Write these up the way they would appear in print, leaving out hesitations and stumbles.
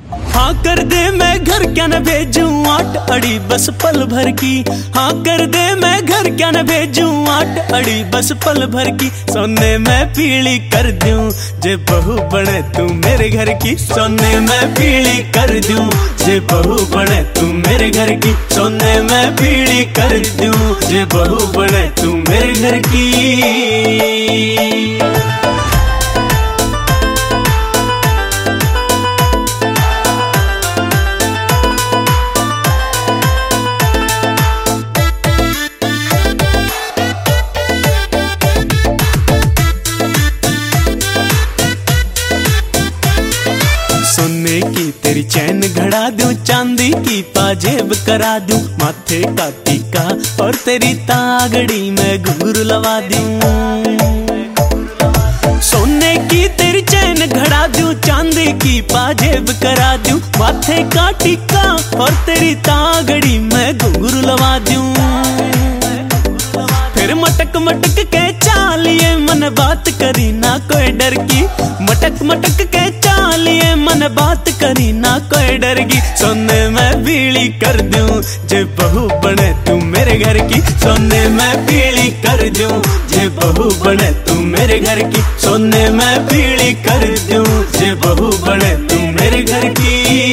हाँ कर दे मैं घर क्या न भेजूं 8 अड़ी बस पल भर की। हाँ कर दे मैं घर क्या न भेजूं 8 अड़ी बस पल भर की। सोने मैं पीली कर दूं जे बहू बने तू मेरे घर की। सोने मैं पीली कर दूं जे बहू बने तू मेरे घर की। सोने मैं पीली कर दूं जे बहू बने तू मेरे घर की। सोने की तेरी चैन घड़ा दूं, चांदी की पाजेब करा दूं, माथे का टीका और तेरी तागड़ी में घुंघरू लगा दूं। सोने की तेरी चैन घड़ा दूं, चांदी की पाजेब करा दूं, माथे का टीका और तेरी तागड़ी में घुंघरू लगा दूं। फिर मटक मटक के चालिए मन बात करी ना कोई डर की। मटक मटक के चालिए मन बात करी ना कोई डर की। सोने मैं पीली कर दूं जे बहू बने तू मेरे घर की। सोने मैं पीली कर दूं जे बहू बने तू मेरे घर की। सोने मैं पीली कर दूं जे बहू बने तू मेरे घर की।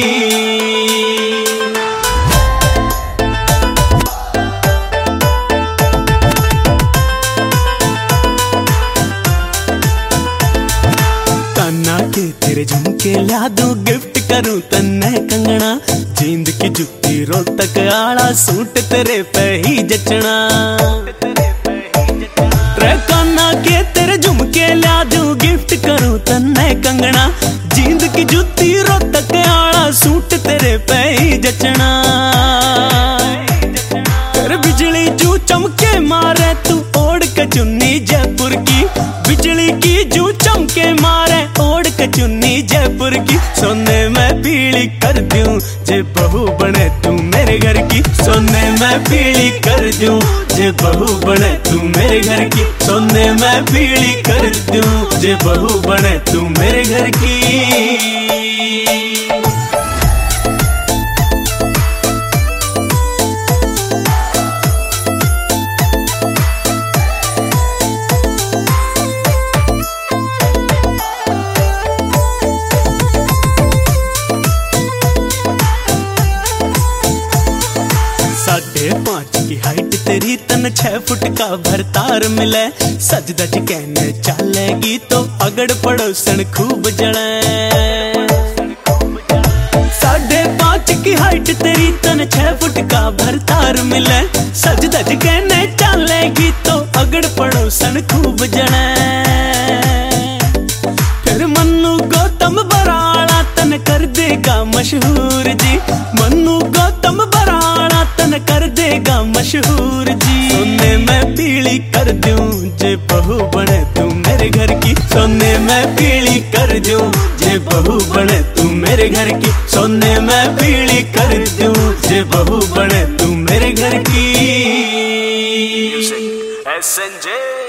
कान्हा के तेरे झुमके ला दूं, गिफ्ट करूं तन्ने कंगना, जींद की जुत्ती रोहतक आला, सूट तेरे पे ही जचना। रे कान्हा के तेरे झुमके ला दूं, गिफ्ट करूं तन्ने कंगना, जींद की जुत्ती रोहतक आला, सूट तेरे पे ही जचना। तेरे बिजली जू चमके मारे तू ओढ़ के चुन्नी जयपुर की। बिजली की जू चमके मारे ओढ़ के चुन्नी जयपुर की। सोने मैं पीली कर दूं जे बहू बने तू मेरे घर की। सोने मैं पीली कर दूं जे बहू बने तू मेरे घर की। सोने मैं पीली कर दूं जे बहू बने तू मेरे घर की। साढ़े 5 की हाइट तेरी, तन 6 फुट का भरतार मिले, सज धज कहने चलेगी तो अगड़ पड़ोसन खूब जले। 5.5 की हाइट तेरी, तन 6 फुट का भरतार मिले, सज धज कहने चलेगी तो अगड़ पड़ोसन खूब जले। फिर मन्नू गौतम बराड़ा तन कर देगा मशहूर जी। मन्नू गौतम बराड़ा तन कर देगा मशहूर जी। सोने मैं पीली कर दूं जे बहू बने तू मेरे घर की। सोने मैं पीली कर दूं जे बहू बने तू मेरे घर की। सोने मैं पीली कर दूं जे बहू बने तू मेरे घर की। SNJ